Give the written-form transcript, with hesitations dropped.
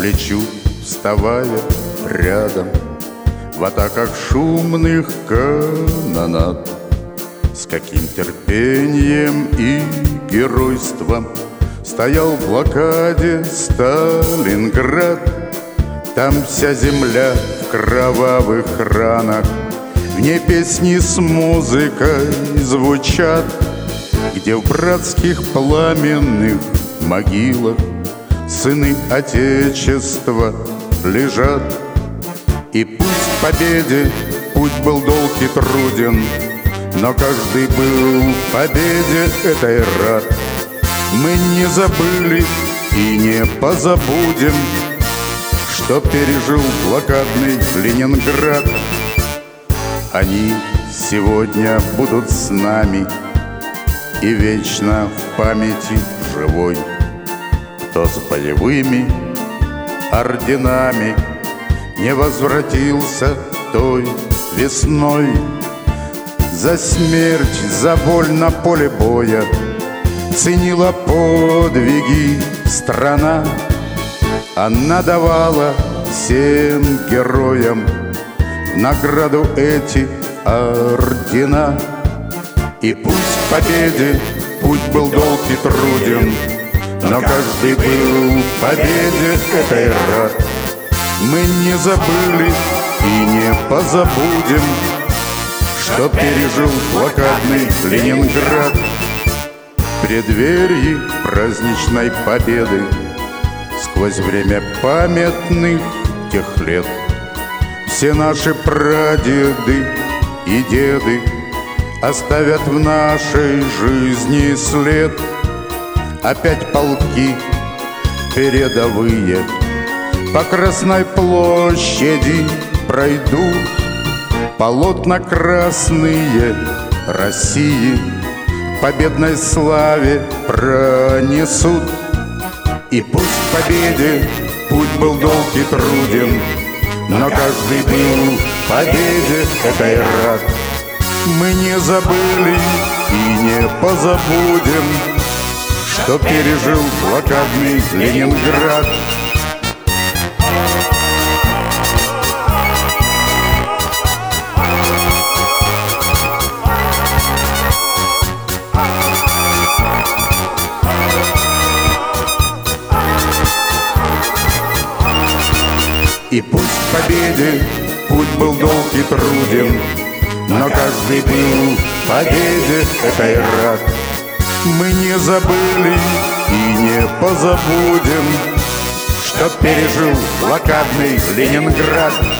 плечу, вставая рядом в атаках шумных канонад. С каким терпением и геройством стоял в блокаде Сталинград. Там вся земля в кровавых ранах, в ней песни с музыкой звучат, где в братских пламенных могилах сыны Отечества лежат. И пусть к победе путь был долг и труден, но каждый был победе этой рад. Мы не забыли и не позабудем, что пережил блокадный Ленинград. Они сегодня будут с нами и вечно в памяти живой. Кто с боевыми орденами не возвратился той весной. За смерть, за боль на поле боя ценила подвиги страна. Она давала всем героям в награду эти ордена. И пусть к победе путь был долг и труден, но каждый был победе этой рад. Мы не забыли и не позабудем, что пережил блокадный Ленинград. В преддверии праздничной победы, сквозь время памятных тех лет, все наши прадеды и деды оставят в нашей жизни след. Опять полки передовые по Красной площади пройдут, полотна красные России победной славе пронесут. И пусть к победе путь был долг и труден, но каждый был победе этой рад. Мы не забыли и не позабудем, что пережил блокадный Ленинград. И пусть к победе путь был долг и труден, но каждый был победе этой рад. Мы не забыли и не позабудем, что пережил блокадный Ленинград.